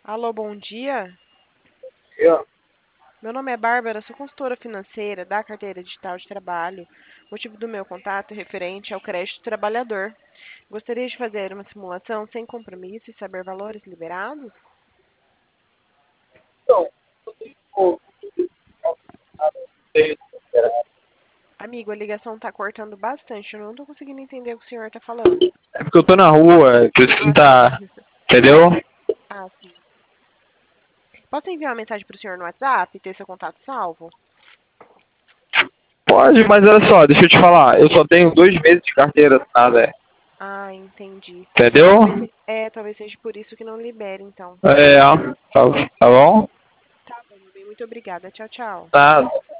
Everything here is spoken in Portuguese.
Alô, bom dia. Eu, Meu nome é Bárbara, sou consultora financeira da Carteira Digital de Trabalho. O motivo do meu contato é referente ao crédito trabalhador. Gostaria de fazer uma simulação sem compromisso e saber valores liberados? então, eu tenho Amigo, a ligação está cortando bastante. Eu não estou conseguindo entender o que o senhor está falando. É porque eu tô na rua, por isso que não Ah, sim. tá. Entendeu? Ah, sim. Posso enviar uma mensagem para o senhor no WhatsApp e ter seu contato salvo? Pode, mas olha só, deixa eu te falar. Eu só tenho 2 meses de carteira assinada, Ah, entendi. Talvez, entendeu? talvez seja por isso que não libere, então. É, tá bom? Tá bom, meu bem. Muito obrigada. Tchau, tchau. Tá.